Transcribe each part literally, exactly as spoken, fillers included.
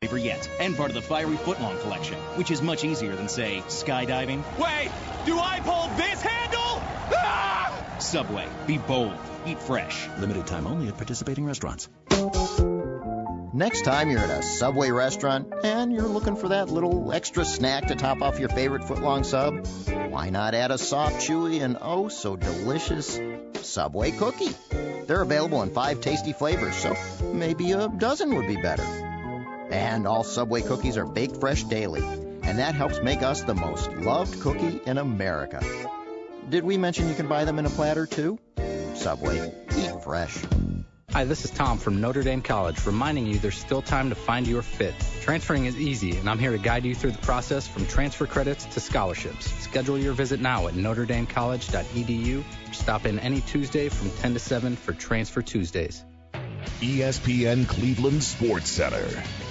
flavor yet, and part of the Fiery Footlong collection, which is much easier than, say, skydiving. Wait, do I pull this handle? Ah! Subway, be bold, eat fresh. Limited time only at participating restaurants. Next time you're at a Subway restaurant and you're looking for that little extra snack to top off your favorite footlong sub, why not add a soft, chewy, and oh so delicious Subway cookie? They're available in five tasty flavors, so maybe a dozen would be better. And all Subway cookies are baked fresh daily, and that helps make us the most loved cookie in America. Did we mention you can buy them in a platter, too? Subway, eat fresh. Hi, this is Tom from Notre Dame College, reminding you there's still time to find your fit. Transferring is easy, and I'm here to guide you through the process from transfer credits to scholarships. Schedule your visit now at notre dame college dot e d u or stop in any Tuesday from ten to seven for Transfer Tuesdays. E S P N Cleveland Sports Center.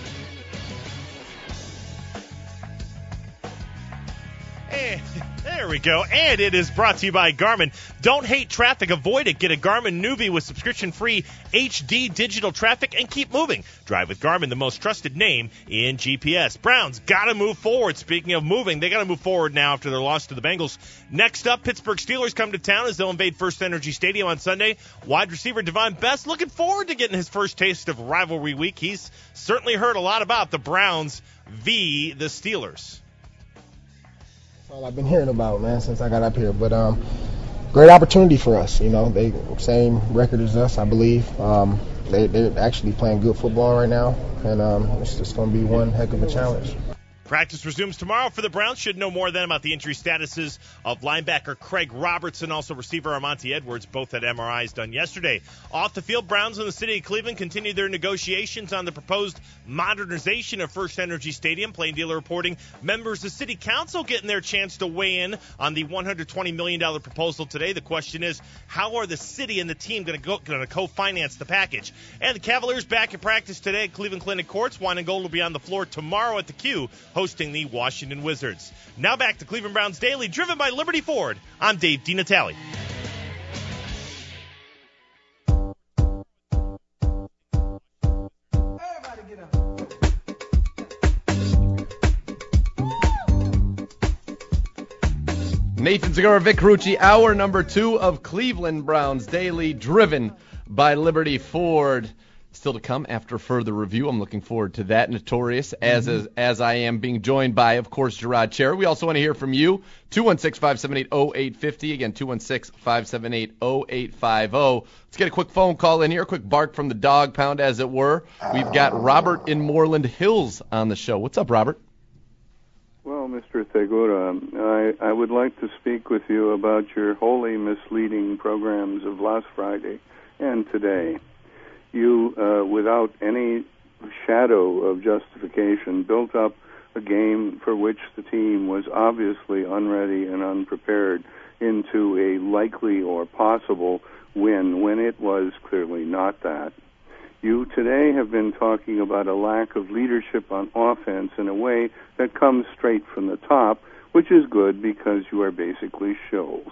And there we go. And it is brought to you by Garmin. Don't hate traffic. Avoid it. Get a Garmin Nuvie with subscription-free H D digital traffic and keep moving. Drive with Garmin, the most trusted name in G P S. Browns got to move forward. Speaking of moving, they got to move forward now after their loss to the Bengals. Next up, Pittsburgh Steelers come to town as they'll invade First Energy Stadium on Sunday. Wide receiver Devon Best looking forward to getting his first taste of rivalry week. He's certainly heard a lot about the Browns v. the Steelers. All I've been hearing about, man, since I got up here. But um, great opportunity for us. You know, they same record as us, I believe. Um, they they're actually playing good football right now, and um, it's just going to be one heck of a challenge. Practice resumes tomorrow for the Browns. Should know more then about the injury statuses of linebacker Craig Robertson, also receiver Armonte Edwards, both had M R Is done yesterday. Off the field, Browns in the city of Cleveland continue their negotiations on the proposed modernization of First Energy Stadium. Plain Dealer reporting members of City Council getting their chance to weigh in on the one hundred twenty million dollars proposal today. The question is, how are the city and the team going to go going to co-finance the package? And the Cavaliers back in practice today at Cleveland Clinic Courts. Wine and Gold will be on the floor tomorrow at the Q, hosting the Washington Wizards. Now back to Cleveland Browns Daily, driven by Liberty Ford. I'm Dave DiNatale. Nathan Segura, Vic Carucci, hour number two of Cleveland Browns Daily, driven by Liberty Ford. Still to come after further review. I'm looking forward to that. Notorious, as mm-hmm. as, as I am, being joined by, of course, Gerard Cherry. We also want to hear from you. two one six, five seven eight, zero eight five zero. Again, two one six, five seven eight, zero eight five zero. Let's get a quick phone call in here. A quick bark from the dog pound, as it were. We've got Robert in Moreland Hills on the show. What's up, Robert? Well, Mister Segura, I, I would like to speak with you about your wholly misleading programs of last Friday and today. You, uh, without any shadow of justification, built up a game for which the team was obviously unready and unprepared into a likely or possible win when it was clearly not that. You today have been talking about a lack of leadership on offense in a way that comes straight from the top, which is good because you are basically shills.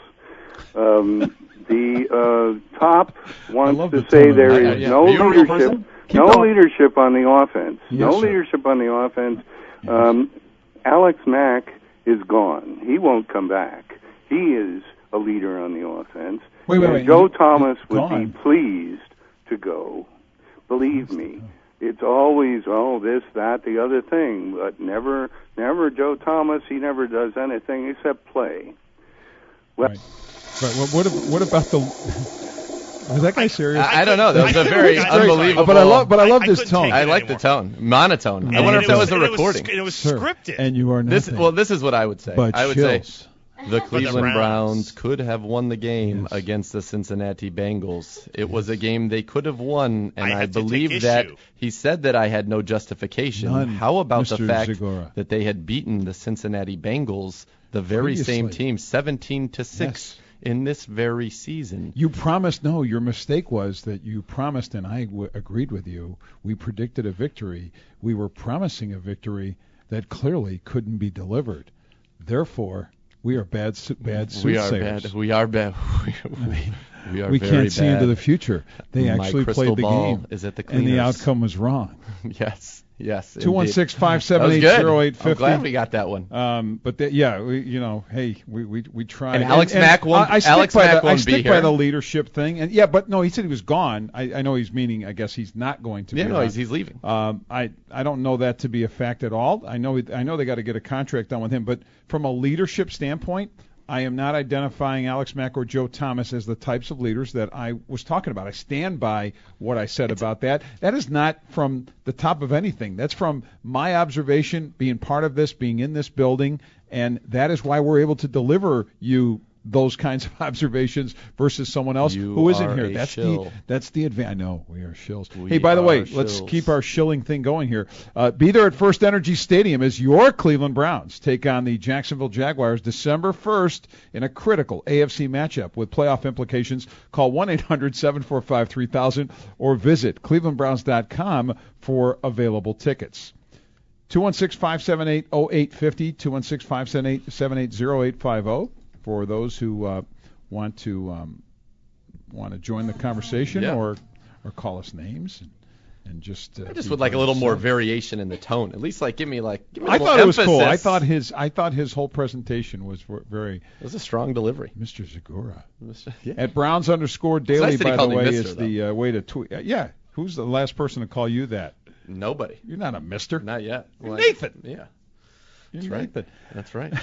Um, the uh, top wants to the say tone. there I, is I, yeah. no leadership, no going. leadership on the offense, Yes, no sir. leadership on the offense. Um, Alex Mack is gone. He won't come back. He is a leader on the offense. Wait, wait, and wait. Joe He- Thomas would gone. be pleased to go. Believe me, it's always, oh, this, that, the other thing, but never, never Joe Thomas. He never does anything except play. Well, Right. Right. What, what, what about the? Was that guy serious? I, I don't know. That was a very unbelievable. But I love, but I love I- I this couldn't tone. take I it like the anymore. tone, monotone. I And wonder it if that was- was a and it recording. It was Sir, scripted. And you are This, nothing. well, this is what I would say. But I would chills. say the Cleveland Browns. Browns could have won the game Yes. against the Cincinnati Bengals. It was a game they could have won, and I I, have to take believe that issue. he said that I had no justification. None, How about Mister the fact Zagora. that they had beaten the Cincinnati Bengals, the very same Previously. team, seventeen to six Yes. in this very season? You promised, no, your mistake was that you promised, and I w- agreed with you, we predicted a victory. We were promising a victory that clearly couldn't be delivered. Therefore, we are bad su- bad We are soothsayers. bad. We are bad. We, I mean, we are we very can't see bad. into the future. They My actually crystal played the ball game, is at the and the cleaners. outcome was wrong. Yes. Yes. two one six, five seven eight, zero eight five zero. I'm glad we got that one. Um, but the, yeah, we, you know, hey, we we, we tried. And Alex and, Mack and won't. I, I stick Alex by Mack the, won't I stick be by here. the leadership thing. And yeah, but no, he said he was gone. I, I know he's meaning. I guess he's not going to. Yeah, be no, on. he's, he's leaving. Um, I I don't know that to be a fact at all. I know I know they got to get a contract done with him, but from a leadership standpoint, I am not identifying Alex Mack or Joe Thomas as the types of leaders that I was talking about. I stand by what I said about that. That is not from the top of anything. That's from my observation, being part of this, being in this building, and that is why we're able to deliver you those kinds of observations versus someone else You who isn't are here. a That's shill. the that's the advantage. I know we are shills. We hey, by the way, are let's shills. keep our shilling thing going here. Uh, be there at First Energy Stadium as your Cleveland Browns take on the Jacksonville Jaguars December first in a critical A F C matchup with playoff implications. Call one eight hundred seven four five three thousand or visit cleveland browns dot com for available tickets. two one six, five seven eight, zero eight five zero, two one six, five seven eight, zero eight five zero for those who uh, want to um, want to join the conversation Yeah. or or call us names and, and just uh, I just be would like a by little more yourself. variation in the tone. At least like give me like give me a I little thought it was emphasis. cool. I thought his I thought his whole presentation was v- very. It was a strong delivery. Mister Zagura. Yeah. At Browns underscore daily, nice that he by the called me way, Mister is the uh, way to tweet. Uh, yeah, who's the last person to call you that? Nobody. You're not a Mister. Not yet. You're Well, Nathan. Yeah. You're That's right. Nathan. That's right.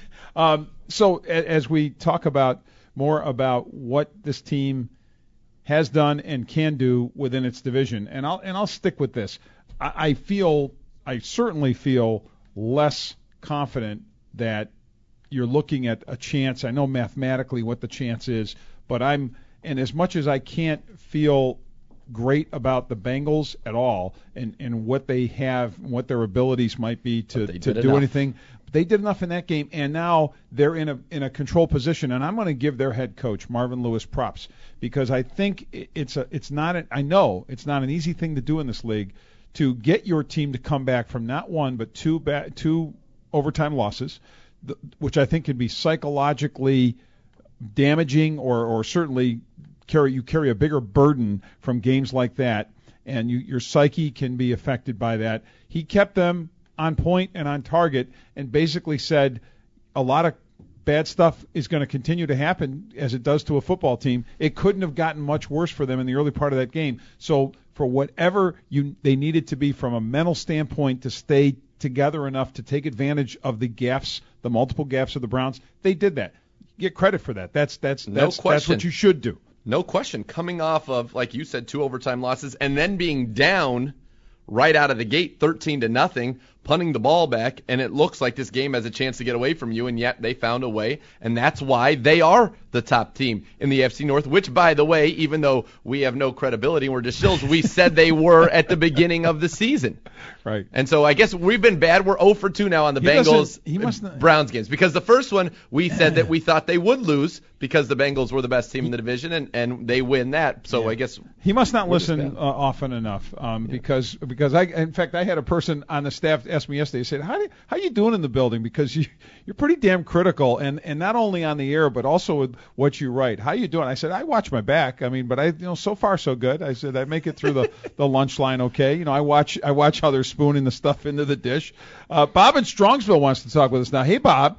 um, so a- as we talk about more about what this team has done and can do within its division, and I'll and I'll stick with this. I, I feel I certainly feel less confident that you're looking at a chance. I know mathematically what the chance is, but I'm and as much as I can't feel great about the Bengals at all and, and what they have, what their abilities might be to, they to did do enough. anything. They did enough in that game, and now they're in a in a control position. And I'm going to give their head coach Marvin Lewis props because I think it- it's a it's not a, I know it's not an easy thing to do in this league to get your team to come back from not one but two ba- two overtime losses, th- which I think could be psychologically damaging or or certainly carry you carry a bigger burden from games like that, and you, your psyche can be affected by that. He kept them on point and on target and basically said a lot of bad stuff is going to continue to happen as it does to a football team. It couldn't have gotten much worse for them in the early part of that game. So for whatever you they needed to be from a mental standpoint to stay together enough to take advantage of the gaffes, the multiple gaffes of the Browns, they did that. Get credit for that. That's that's No that's, that's question. what you should do. No question. Coming off of, like you said, two overtime losses and then being down right out of the gate, thirteen to nothing, punting the ball back, and it looks like this game has a chance to get away from you, and yet they found a way, and that's why they are the top team in the A F C North, which, by the way, even though we have no credibility and we're just shills, we said they were at the beginning of the season. Right. And so I guess we've been bad. We're zero for two now on the He Bengals doesn't- he must not- Browns games, because the first one we said that we thought they would lose because the Bengals were the best team in the division, and, and they win that. So Yeah. I guess He must not We're just listen bad. uh, often enough, um, because because I in fact I had a person on the staff ask me yesterday. He said, "How do, how you doing in the building? Because you you're pretty damn critical, and, and not only on the air but also with what you write. How you doing?" I said, "I watch my back. I mean, but I you know so far so good." I said, "I make it through the, the lunch line okay. You know, I watch I watch how they're spooning the stuff into the dish." Uh, Bob in Strongsville wants to talk with us now. Hey, Bob.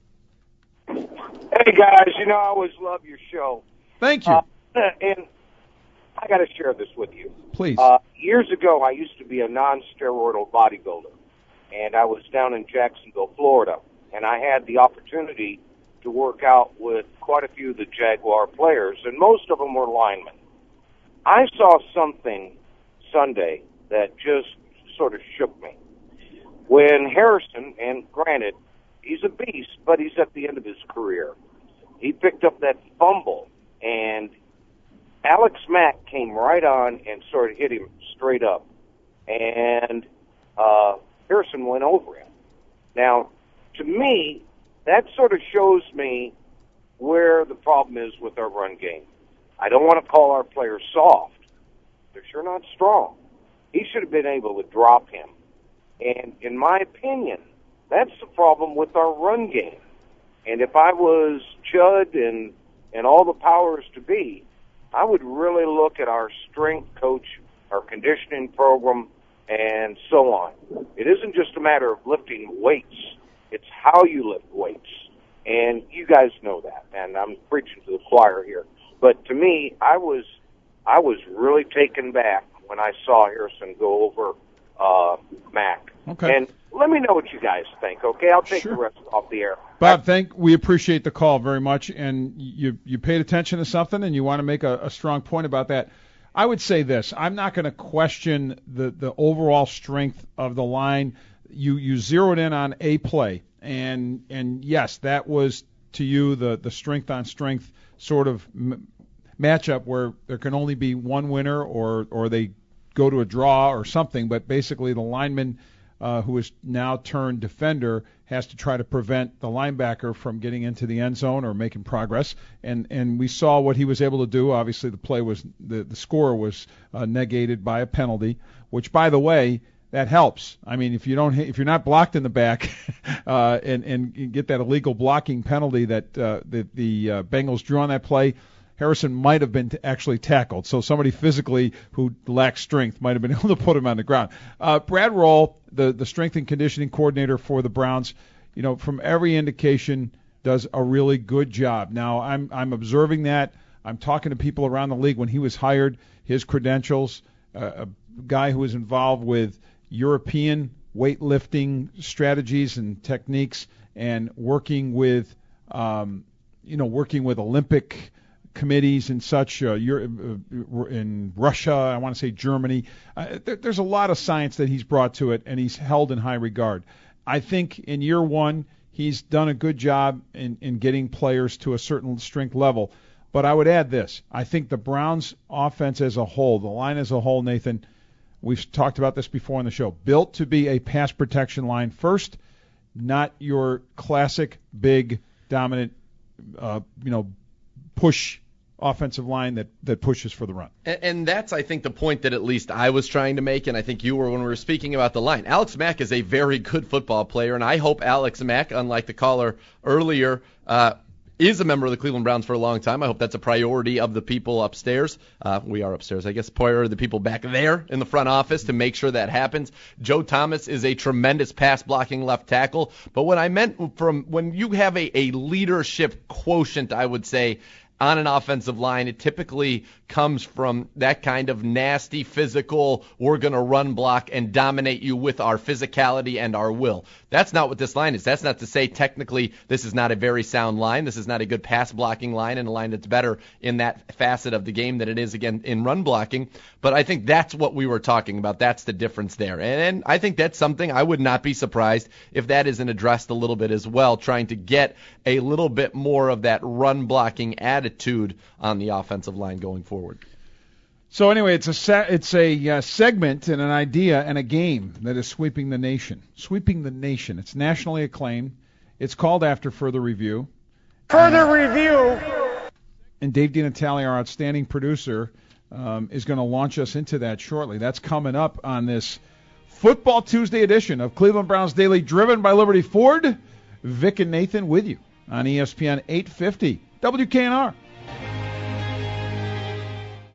Hey guys, you know I always love your show. Thank you. Uh, and I got to share this with you. Please. Uh, years ago, I used to be a non-steroidal bodybuilder, and I was down in Jacksonville, Florida, and I had the opportunity to work out with quite a few of the Jaguar players, and most of them were linemen. I saw something Sunday that just sort of shook me. When Harrison, and granted, he's a beast, but he's at the end of his career, he picked up that fumble, and Alex Mack came right on and sort of hit him straight up. And uh, Harrison went over him. Now, to me, that sort of shows me where the problem is with our run game. I don't want to call our players soft. They're sure not strong. He should have been able to drop him. And in my opinion, that's the problem with our run game. And if I was Judd and, and all the powers to be, I would really look at our strength coach, our conditioning program, and so on. It isn't just a matter of lifting weights. It's how you lift weights. And you guys know that, and I'm preaching to the choir here. But to me, I was I was really taken back when I saw Harrison go over uh, Mack. Okay. And let me know what you guys think, okay? I'll take Sure. the rest off the air. Bob, thank we appreciate the call very much, and you you paid attention to something, and you want to make a, a strong point about that. I would say this: I'm not going to question the the overall strength of the line. You you zeroed in on a play, and and yes, that was to you the the strength on strength sort of m- matchup where there can only be one winner, or or they go to a draw or something. But basically, the lineman uh, who is now turned defender has to try to prevent the linebacker from getting into the end zone or making progress. And and we saw what he was able to do. Obviously, the play was the the score was uh, negated by a penalty, which, by the way, that helps. I mean, if you don't, if you're not blocked in the back, uh, and and get that illegal blocking penalty that uh, the the uh, Bengals drew on that play, Harrison might have been t- actually tackled. So somebody physically who lacks strength might have been able to put him on the ground. Uh, Brad Roll, the the strength and conditioning coordinator for the Browns, you know, from every indication, does a really good job. Now, I'm I'm observing that. I'm talking to people around the league. When he was hired, his credentials, uh, a guy who was involved with European weightlifting strategies and techniques, and working with, um, you know, working with Olympic committees and such, uh, in Russia, I want to say Germany. Uh, there, there's a lot of science that he's brought to it, and he's held in high regard. I think in year one, he's done a good job in, in getting players to a certain strength level. But I would add this. I think the Browns offense as a whole, the line as a whole, Nathan, we've talked about this before on the show, built to be a pass protection line first, not your classic big dominant, uh, you know, push offensive line that, that pushes for the run. And, and that's, I think, the point that at least I was trying to make, and I think you were when we were speaking about the line. Alex Mack is a very good football player, and I hope Alex Mack, unlike the caller earlier, uh, is a member of the Cleveland Browns for a long time. I hope that's a priority of the people upstairs. Uh, we are upstairs, I guess. Priority of the people back there in the front office to make sure that happens. Joe Thomas is a tremendous pass-blocking left tackle. But what I meant from when you have a, a leadership quotient, I would say, on an offensive line, it typically comes from that kind of nasty physical, we're going to run block and dominate you with our physicality and our will. That's not what this line is. That's not to say technically this is not a very sound line. This is not a good pass blocking line and a line that's better in that facet of the game than it is, again, in run blocking. But I think that's what we were talking about. That's the difference there. And, and I think that's something I would not be surprised if that isn't addressed a little bit as well, trying to get a little bit more of that run blocking attitude on the offensive line going forward. So anyway, it's a se- it's a uh, segment and an idea and a game that is sweeping the nation. Sweeping the nation. It's nationally acclaimed. It's called After Further Review. Further review. And Dave DiNatale, our outstanding producer, um, is going to launch us into that shortly. That's coming up on this Football Tuesday edition of Cleveland Browns Daily, driven by Liberty Ford. Vic and Nathan with you on E S P N eight fifty W K N R.